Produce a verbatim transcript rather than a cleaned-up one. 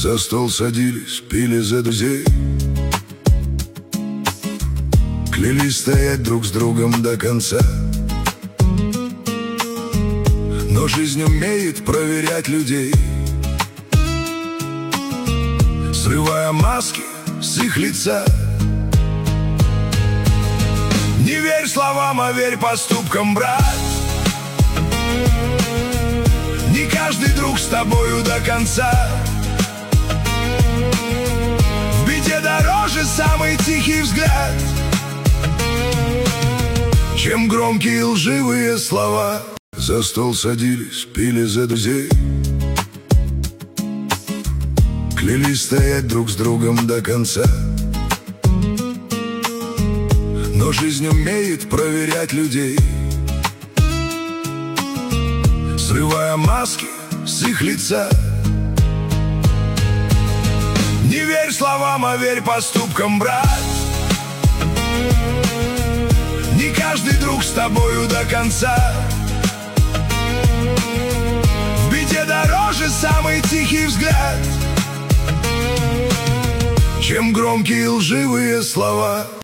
За стол садились, пили за друзей, клялись стоять друг с другом до конца. Но жизнь умеет проверять людей, срывая маски с их лица. Не верь словам, а верь поступкам, брат. Не каждый друг с тобою до конца. В беде дороже самый тихий взгляд, чем громкие лживые слова. За стол садились, пили за друзей, клялись стоять друг с другом до конца. Но жизнь умеет проверять людей, срывая маски с их лица. Не верь словам, а верь поступкам, брат. Не каждый друг с тобою до конца. В беде дороже самый тихий взгляд, чем громкие лживые слова.